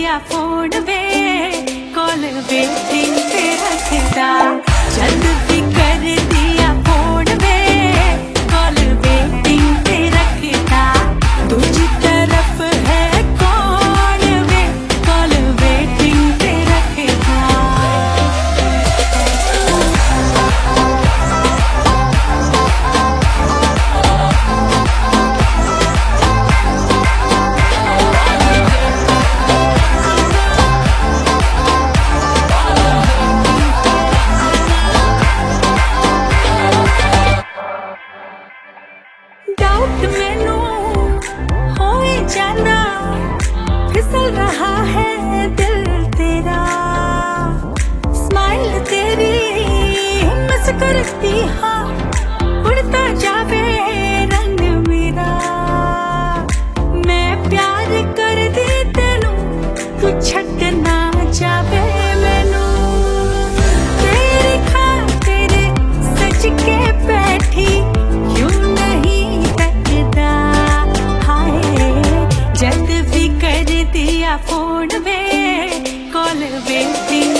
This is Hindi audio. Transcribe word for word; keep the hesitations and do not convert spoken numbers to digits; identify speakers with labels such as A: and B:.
A: दिया फोन वे कॉल वेटिंग पे रखदा जद भी कर दिया फोन वे कॉल वेटिंग पे रखदा दूजी तरफ है कौन वे कॉल वेटिंग पे रखदा। डाउट मैनू हो जाना फिसल रहा है दिल तेरा स्माइल तेरी मिस करती हाँ उड़ता जावे रंग मेरा मैं प्यार कर दी तेनू तू छड्डना जावे मैनू तेरी खातिर सज के बैठी जद भी कर दिया फोन वे कॉल वेटिंग